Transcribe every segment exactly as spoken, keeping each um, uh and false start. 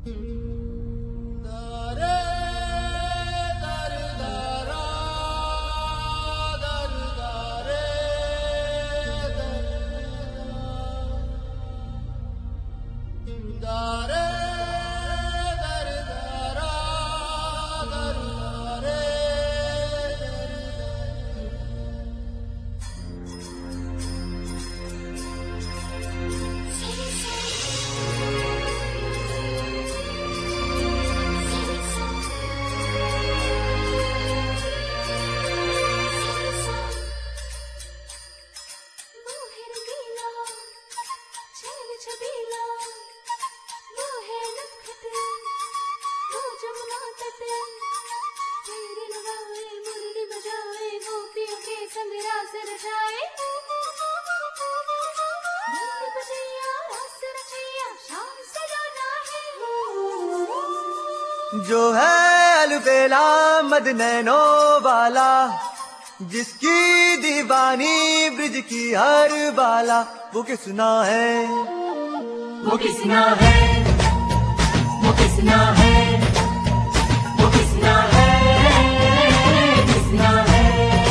जो है अलबेला मद नैनो वाला, जिसकी दीवानी ब्रिज की हर बाला, वो किसना है, वो किसना है, वो किसना है, वो किसना है, किसना है।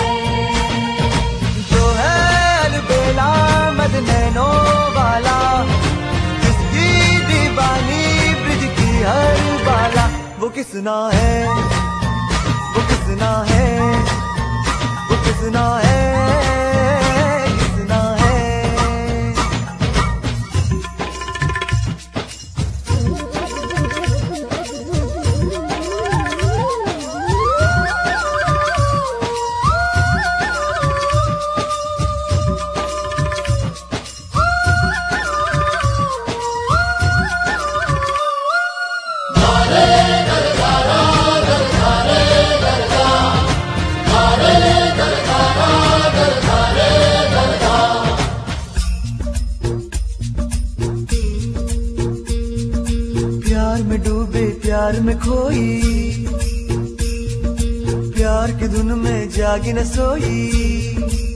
जो है अलबेला मद नैनो वाला, जिसकी दीवानी ब्रिज की हर बाला, वो किसना है, वो किसना है, वो किसना है, किसना है। प्यार में डूबे प्यार में खोई, प्यार की धुन में जागी न सोई।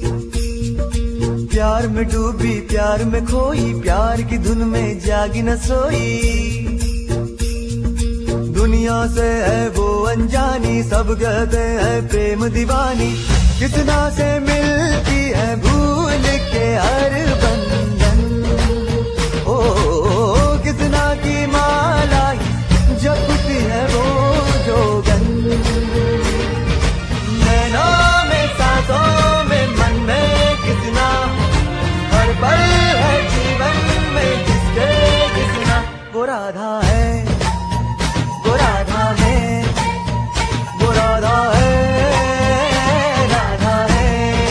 प्यार में डूबी प्यार में खोई, प्यार की धुन में जागी न सोई। दुनिया से है वो अनजानी, सब कहते हैं प्रेम दीवानी। कितना से मिलती है भूल के हर बंधन, ओ, ओ, ओ कितना की माला जपती है वो जोगन। नैनों में सांसों में मन में कितना, हर पल है जीवन में जिसके कितना। वो राधा है, वो राधा है, वो राधा है, राधा है।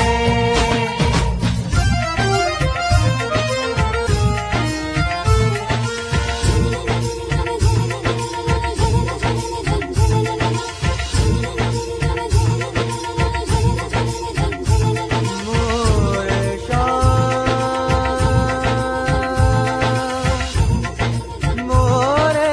मोरे श्याम, मोरे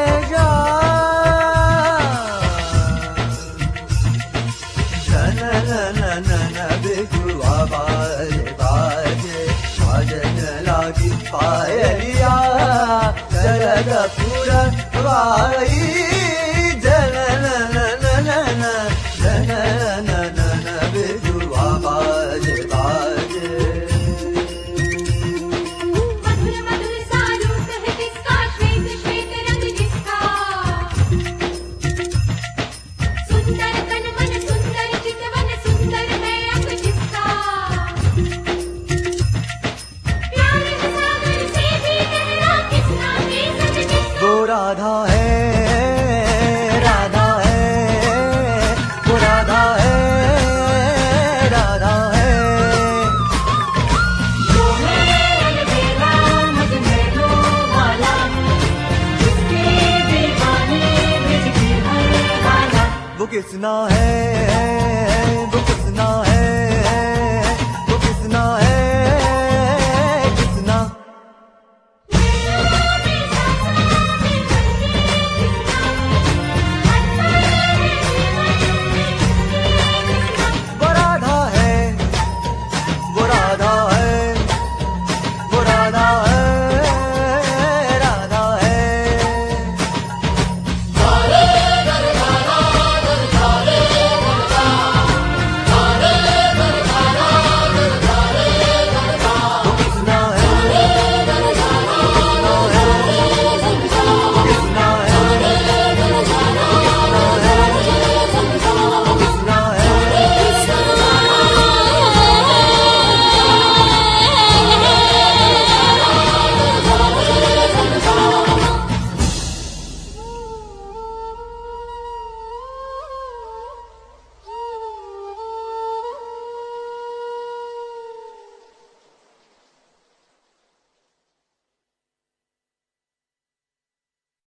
श्याम, न न न न बिजुआ बाजे बाजे, भजन लागी पायलिया, जरग पूरा वाई। जन न न न न न, जन न न न बिजुआ बाजे बाजे। मधुर मधुर सा रूप है किसका, श्वेत श्वेत रंग जिसका। सुंदर तन मन सुंदर चितवन, सुंदर है अंग जिसका। प्यार के सागर से भी गहरा किसना है सच जिसका। वो राधा है, राधा है, वो राधा है, राधा है। जो है अलबेला मद नैनो वाला, जिसकी दीवानी ब्रिज की हर बाला। वो किसना है,